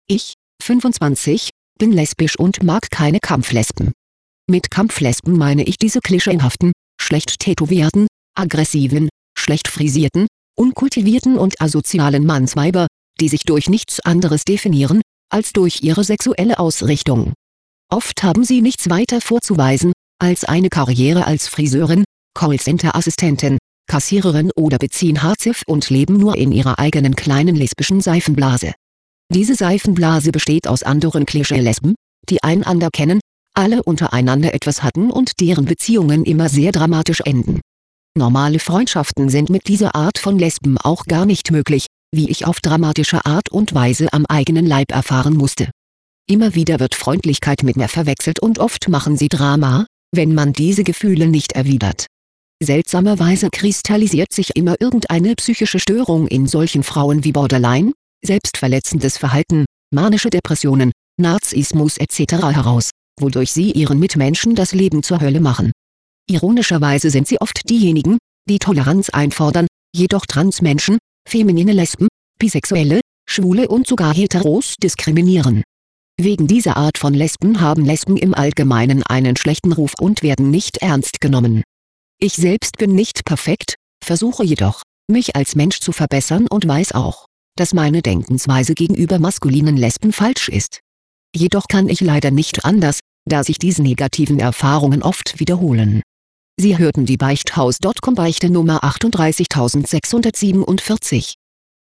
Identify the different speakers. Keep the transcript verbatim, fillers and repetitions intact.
Speaker 1: Ich, fünfundzwanzig, bin lesbisch und mag keine Kampflesben. Mit Kampflesben meine ich diese klischeehaften, schlecht tätowierten, aggressiven, schlecht frisierten, unkultivierten und asozialen Mannsweiber, die sich durch nichts anderes definieren, als durch ihre sexuelle Ausrichtung. Oft haben sie nichts weiter vorzuweisen, als eine Karriere als Friseurin, Callcenter-Assistentin, Kassiererin oder beziehen Hartz und leben nur in ihrer eigenen kleinen lesbischen Seifenblase. Diese Seifenblase besteht aus anderen Klischee-Lesben, die einander kennen, alle untereinander etwas hatten und deren Beziehungen immer sehr dramatisch enden. Normale Freundschaften sind mit dieser Art von Lesben auch gar nicht möglich, wie ich auf dramatische Art und Weise am eigenen Leib erfahren musste. Immer wieder wird Freundlichkeit mit mehr verwechselt und oft machen sie Drama, wenn man diese Gefühle nicht erwidert. Seltsamerweise kristallisiert sich immer irgendeine psychische Störung in solchen Frauen wie Borderline, selbstverletzendes Verhalten, manische Depressionen, Narzissmus et cetera heraus, wodurch sie ihren Mitmenschen das Leben zur Hölle machen. Ironischerweise sind sie oft diejenigen, die Toleranz einfordern, jedoch Transmenschen, feminine Lesben, Bisexuelle, Schwule und sogar Heteros diskriminieren. Wegen dieser Art von Lesben haben Lesben im Allgemeinen einen schlechten Ruf und werden nicht ernst genommen. Ich selbst bin nicht perfekt, versuche jedoch, mich als Mensch zu verbessern und weiß auch, dass meine Denkensweise gegenüber maskulinen Lesben falsch ist. Jedoch kann ich leider nicht anders, da sich diese negativen Erfahrungen oft wiederholen. Sie hörten die Beichthaus Punkt com Beichte Nummer achtunddreißigtausendsechshundertsiebenundvierzig.